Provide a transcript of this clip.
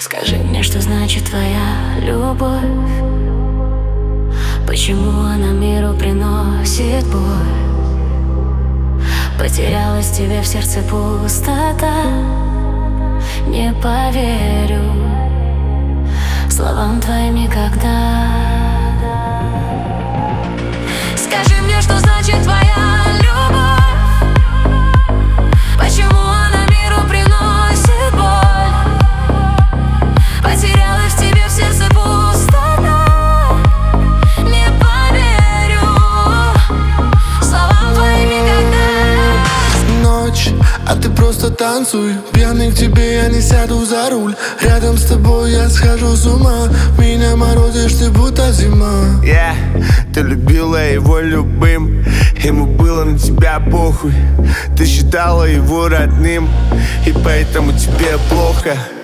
Скажи мне, что значит твоя любовь? Почему она миру приносит боль? Потерялась тебе в сердце пустота. Не поверю словам твоим никогда. Скажи мне, что значит твоя любовь? Почему она миру приносит боль? Потерялась в тебе в сердце пустота. Не поверю словам твоим никогда. Ночь, а ты просто танцуй. Пьяный к тебе, я не сяду за руль. Рядом с тобой я схожу с ума. Меня морозишь, ты будто зима. Ты любила его любым, ему было на тебя похуй. Ты считала его родным, и поэтому тебе плохо.